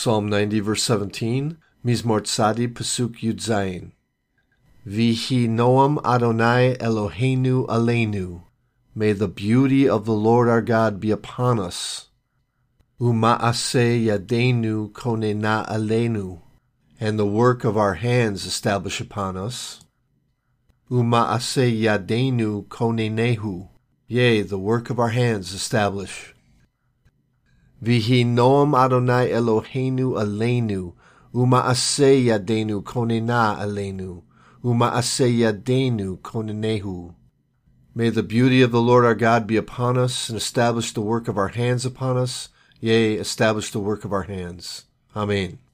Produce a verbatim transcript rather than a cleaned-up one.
Psalm ninety, verse seventeen, Mizmor Tzadi, Pasuk Yud Zayin. Vihi Noam Adonai Eloheinu Aleinu. May the beauty of the Lord our God be upon us. Uma'aseh Yadeinu Konena Aleinu. And the work of our hands establish upon us. Uma'aseh Yadeinu Konenehu. Yea, the work of our hands establish. Vihi Noam Adonai Eloheinu Aleinu. Uma'aseh Yadeinu Konena Aleinu. Uma'aseh Yadeinu Konenehu. May the beauty of the Lord our God be upon us, and establish the work of our hands upon us. Yea, establish the work of our hands. Amen.